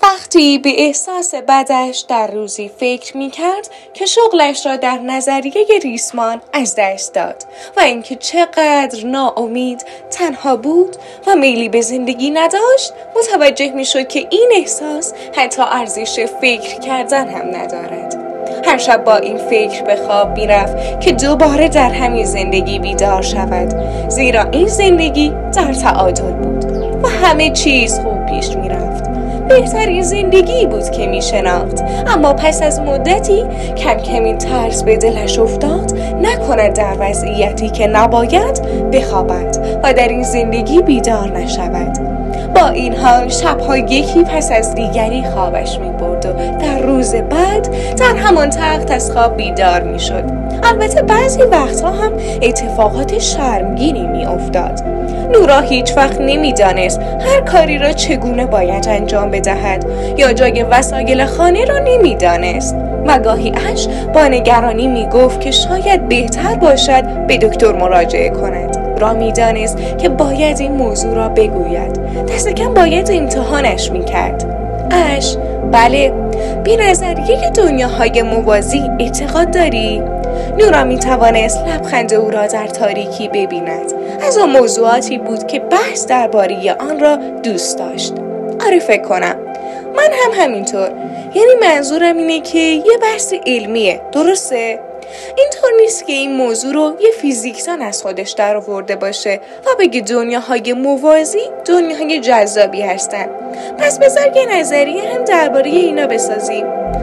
وقتی به احساس بدش در روزی فکر می‌کرد که شغلش را در نظریه ریسمان از دست داد و اینکه چقدر ناامید تنها بود و میلی به زندگی نداشت، متوجه می‌شد که این احساس حتی ارزش فکر کردن هم ندارد. هر شب با این فکر به خواب می‌رفت که دوباره در همین زندگی بیدار شود، زیرا این زندگی در تعادل بود و همه چیز خوب پیش می‌رفت. بهترین زندگی بود که می شناخت، اما پس از مدتی کم کم این ترس به دلش افتاد نکند در وضعیتی که نباید بخوابد و در این زندگی بیدار نشود. با این حال شبها یکی پس از دیگری خوابش می برد و در روز بعد در همان تخت از خواب بیدار می شد. البته بعضی وقتها هم اتفاقات شرمگینی می افتاد. نورا هیچ وقت نمی دانست هر کاری را چگونه باید انجام بدهد یا جای وسایل خانه را نمی دانست. مگاهی اش با نگرانی می گفت که شاید بهتر باشد به دکتر مراجعه کند. را می دانست که باید این موضوع را بگوید. دست کم باید امتحانش می کرد. اش، بله، به نظریه دنیاهای موازی اعتقاد داری؟ نورا می توانست لبخند او را در تاریکی ببیند. از آن موضوعاتی بود که بحث درباره آن را دوست داشت. آره، فکر کنم. من هم همینطور. یعنی منظورم اینه که یه بحث علمیه، درسته؟ اینطور نیست که این موضوع رو یه فیزیکدان از خودش در آورده باشه و بگه دنیاهای موازی دنیاهای جذابی هستن. پس بذار یه نظریه هم درباره اینا بسازیم.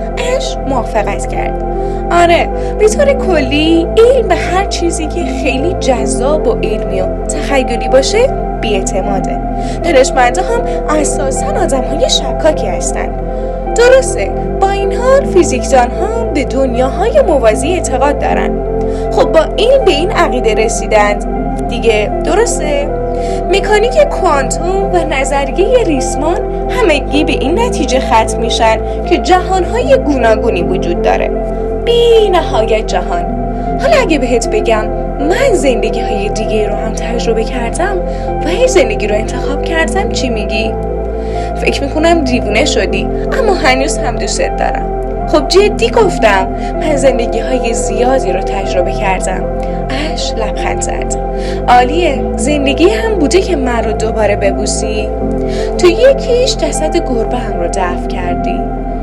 اش موافقت کرد. آره، به طور کلی علم به هر چیزی که خیلی جذاب و علمی و تخیلی باشه بی‌اعتماده. دانشمندا هم اساساً آدم‌های شکاکی هستن. درسته، با این حال فیزیکدان ها به دنیاهای موازی اعتقاد دارن. خب با این به این عقیده رسیدند دیگه، درسته؟ مکانیک کوانتوم و نظریه ریسمان همگی به این نتیجه ختم میشن که جهانهای گوناگونی وجود داره، بی نهایت جهان. حالا اگه بهت بگم من زندگی های دیگه رو هم تجربه کردم و این زندگی رو انتخاب کردم، چی میگی؟ فکر میکنم دیوونه شدی، اما هنوز هم دوستت دارم. خب جدی گفتم، من زندگی های زیادی رو تجربه کردم. اش لبخند زد. عالیه، زندگی هم بوده که من رو دوباره ببوسی؟ تو یکیش جسد گربه هم رو دفن کردی.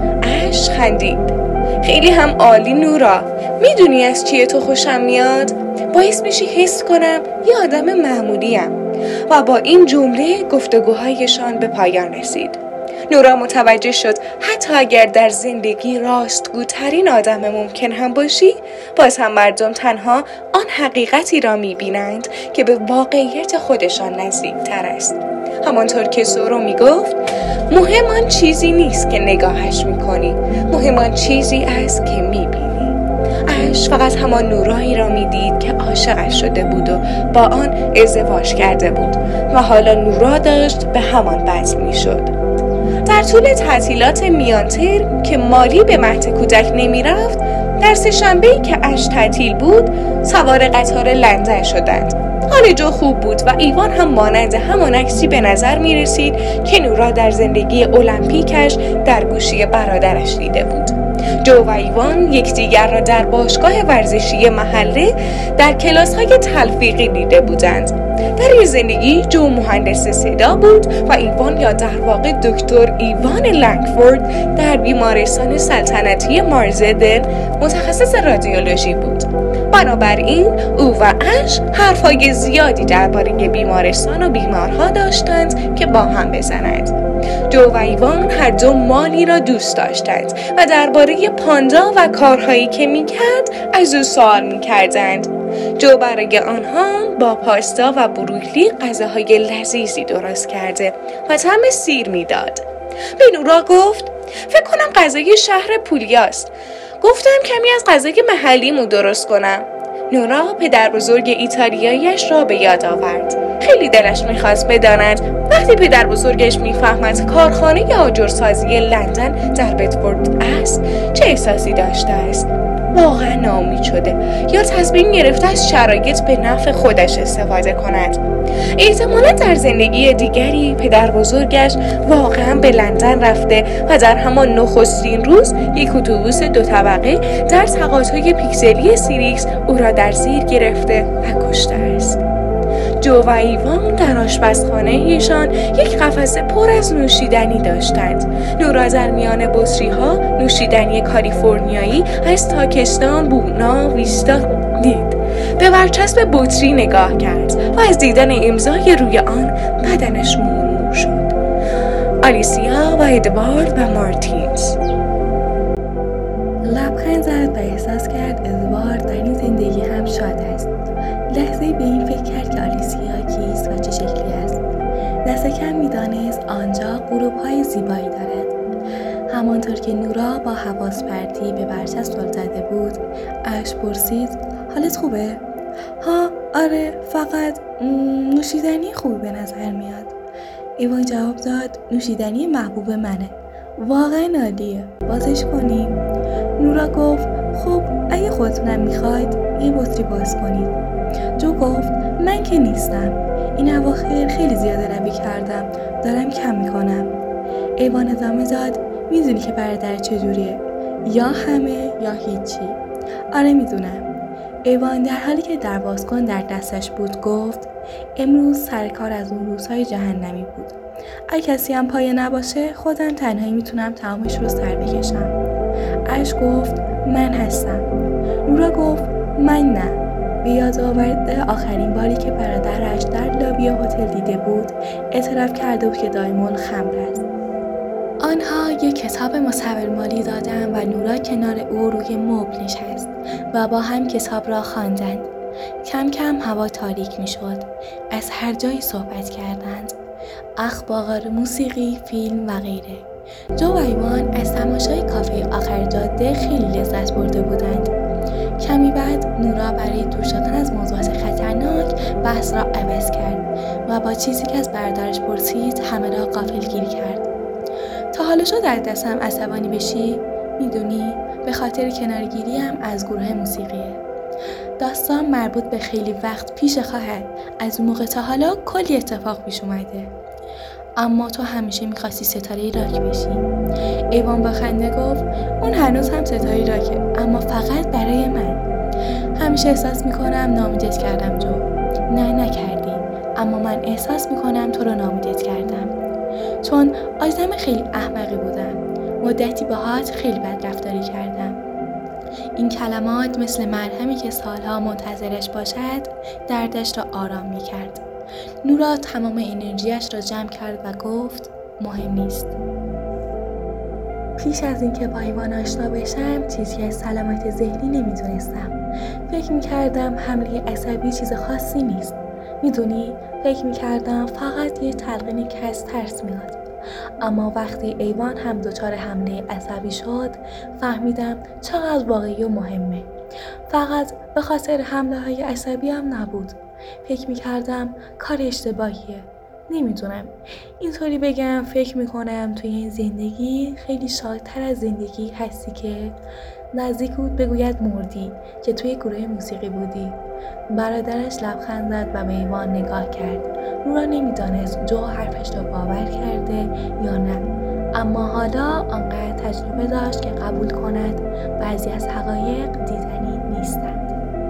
اش خندید. خیلی هم عالی نورا. میدونی از چیه تو خوشم میاد؟ باعث میشی حس کنم یه آدم معمولیم. و با این جمله گفتگوهایشان به پایان رسید. نورا متوجه شد حتی اگر در زندگی راستگوترین آدم ممکن هم باشی، باز هم مردم تنها آن حقیقتی را میبینند که به واقعیت خودشان نزدیک تر است. همانطور که سورو میگفت، مهم آن چیزی نیست که نگاهش میکنی، مهم آن چیزی است که میبینی. اش فقط همان نورایی را میدید که عاشقش شده بود و با آن ازدواج کرده بود و حالا نورا داشت به همان بطل میشد. در طول تعطیلات میان ترم که مالی به مهد کودک نمی رفت، در سه‌شنبه‌ای که اش تعطیل بود سوار قطار لندن شدند. حال جو خوب بود و ایوان هم مانند همان عکسی به نظر می رسید که نورا در زندگی المپیکش در گوشی برادرش دیده بود. جو و ایوان یکدیگر را در باشگاه ورزشی محله در کلاس‌های تلفیقی دیده بودند. در این زندگی جو مهندس صدا بود و ایوان یا در واقع دکتر ایوان لنگفورد در بیمارستان سلطنتی مارزدن متخصص رادیولوژی بود. بنابراین او و اش حرفای زیادی درباره بیمارستان و بیمارها داشتند که با هم بزنند. جو و ایوان هر دو مالی را دوست داشتند و درباره پاندا و کارهایی که میکرد از او سوال میکردند. جو برای آنها با پاستا و بروکلی غذاهای لذیذی درست کرده و طعم سیر میداد. به نورا گفت فکر کنم غذای شهر پولیاست. گفتم کمی از غذای محلیمو درست کنم. نورا پدر بزرگ ایتالیاییش را به یاد آورد. خیلی دلش میخواست بداند وقتی پدر بزرگش میفهمد کارخانه آجرسازی لندن در بدفورد است چه احساسی داشته است. واقعا ناامید شده یا تصمیم گرفته از شرایط به نفع خودش استفاده کند. احتمالا در زندگی دیگری پدر بزرگش واقعا به لندن رفته و در همان نخستین روز یک اتوبوس 2 طبقه در تقاطع پیکسلی سیریکس او را در زیر گرفته و کشته است. جو و ایوان در آشپزخانه‌شان یک قفسه پر از نوشیدنی داشتند. نورا در میان بطری‌ها نوشیدنی کالیفرنیایی از تاکستان، بونا، ویستا دید. به برچسب بطری نگاه کرد و از دیدن امضای روی آن بدنش مورمور شد. آلیسیا و ادوارد و مارتینز. لبخند زد و احساس کرد ادوارد در این زندگی هم شاد است. لحظه به این فکر کرد که آلیسیا کیست و چه شکلی است. دست کم می‌دانست آنجا غروب‌های زیبایی دارد. همانطور که نورا با حواس پرتی به برچسب زل زده بود، اش پرسید: حالت خوبه؟ ها آره، فقط نوشیدنی خوبی به نظر میاد. ایوان جواب داد: نوشیدنی محبوب منه. واقعا عالیه، بازش کنیم؟ نورا گفت: خب اگه خودتونم میخواید یه بطری باز کنید. جو گفت: من که نیستم، این اواخر خیلی زیاده روی کردم، دارم کم میکنم. ایوان ادامه داد: میدونی که برادر چجوریه؟ یا همه یا هیچی. آره میدونم. ایوان در حالی که در بازکن در دستش بود گفت: امروز سرکار از اون روزهای جهنمی بود. اگه کسی هم پایه نباشه خودم تنهایی میتونم تمامش رو سر بکشم. اش گفت: من هستم. نورا گفت: من نه. به یاد آورد آخرین باری که برادرش در لابی هتل دیده بود اعتراف کرده بود که دایمون خمر است. آنها یک کتاب مصورمالی دادند و نورا کنار او روی مبل نشست و با هم کتاب را خواندند. کم کم هوا تاریک می شد. از هر جایی صحبت کردند. اخبار، موسیقی، فیلم و غیره. جو و ایوان از تماشای کافه آخر جاده خیلی لذت برده بودند. کمی بعد نورا برای دور شدن از موضوعات خطرناک بحث را عوض کرد و با چیزی که از برادرش پرسید همه را غافلگیر کرد. تا حالا شد در دستم عصبانی بشی؟ میدونی؟ به خاطر کنارگیریم از گروه موسیقیه. داستان مربوط به خیلی وقت پیش خواهد. از اون موقع تا حالا کلی اتفاق پیش اومده. اما تو همیشه میخواستی ستاره راک بشی. ایوان با خنده گفت: اون هنوز هم ستاره راکه، اما فقط برای من. همیشه احساس میکنم ناامیدت کردم جو. نه نکردی، اما من احساس میکنم تو رو ناامیدت کردم. چون آدم خیلی احمقی بودم. مدتی باهات خیلی بد رفتاری کردم. این کلمات مثل مرهمی که سالها منتظرش باشد دردش را آرام میکرد. نورا تمام انرژیش را جمع کرد و گفت: مهم نیست. پیش از اینکه با ایوان آشنا بشم چیزی از سلامت ذهنی نمیدونستم. فکر میکردم حمله عصبی چیز خاصی نیست. میدونی؟ فکر میکردم فقط یه تلقینی که از ترس میاد. اما وقتی ایوان هم دچار حمله عصبی شد فهمیدم چقدر واقعی و مهمه. فقط به خاطر حمله های عصبی هم نبود. فکر میکردم کار اشتباهیه. نمیدونم اینطوری بگم، فکر میکنم توی این زندگی خیلی شادتر از زندگی هستی که نزدیک بود بگوید مردی که توی گروه موسیقی بودی. برادرش لبخند زد و به ایوان نگاه کرد. نورا نمیدانست جو حرفش را باور کرده یا نه، اما حالا آنقدر تجربه داشت که قبول کند بعضی از حقایق دیدنی نیستند.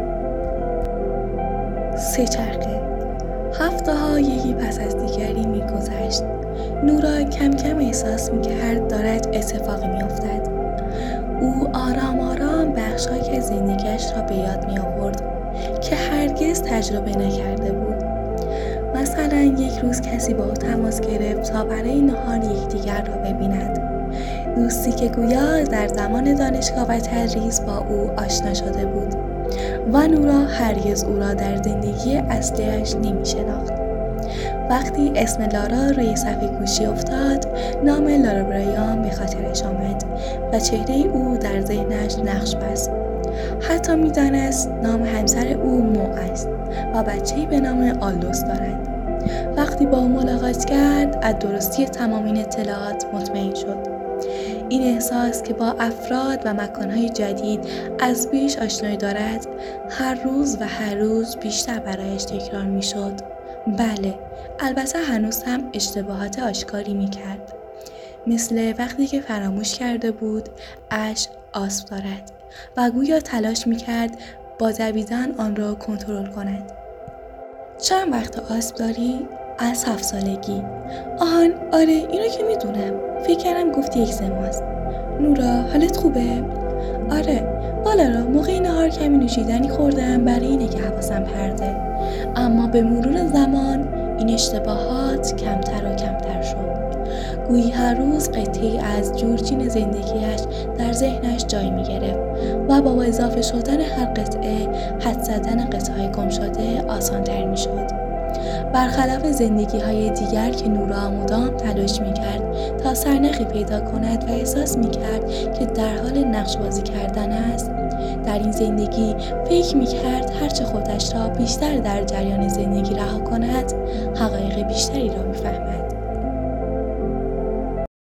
سه چرخه. هفته‌ها یکی پس از دیگری می‌گذشت. نورا کم کم احساس می‌کرد دارد اتفاقی می‌افتد. او آرام آرام بخش‌هایی از زندگیش را به یاد می‌آورد که هرگز تجربه نکرده بود. مثلا یک روز کسی با او تماس گرفت تا برای نهار یکدیگر را ببیند. دوستی که گویا در زمان دانشگاه و تدریس با او آشنا شده بود و نورا هرگز او را در زندگی اصلیش نمی‌شناخت. وقتی اسم لارا روی صفحه گوشی افتاد، نام لارا برایان به خاطرش آمد و چهره او در ذهنش نقش بست. حتی می‌دانست نام همسر او مو است و بچه‌ای به نام آلدوس دارند. وقتی با او ملاقات کرد، از درستی تمام این اطلاعات مطمئن شد. این احساس که با افراد و مکانهای جدید از پیش آشنایی دارد هر روز بیشتر برایش تکرار می شد. بله، البته هنوز هم اشتباهات آشکاری می کرد. مثل وقتی که فراموش کرده بود آسب دارد و گویا تلاش می کرد با دویدن آن را کنترل کند. چند وقت آسب داری؟ از 7 سالگی. آهان، آره، اینو که میدونم. فکر کردم گفتی 1 ماست. نورا، حالت خوبه؟ آره، بالا را موقع نهار کمی نوشیدنی خوردم، برای اینه که حواسم پرته. اما به مرور زمان این اشتباهات کمتر و کمتر شد. گویی هر روز قطعی از جورچین زندگیش در ذهنش جای می گرفت و با اضافه شدن هر قطعه حد زدن قطعه‌های گم شده آسان‌تر می شد. برخلاف زندگی‌های دیگر که نورا مدام تلاش می‌کرد تا سرنخی پیدا کند و احساس می‌کرد که در حال نقش بازی کردن است، در این زندگی فکر می‌کرد هرچه خودش را بیشتر در جریان زندگی رها کند، حقایق بیشتری را می‌فهمد.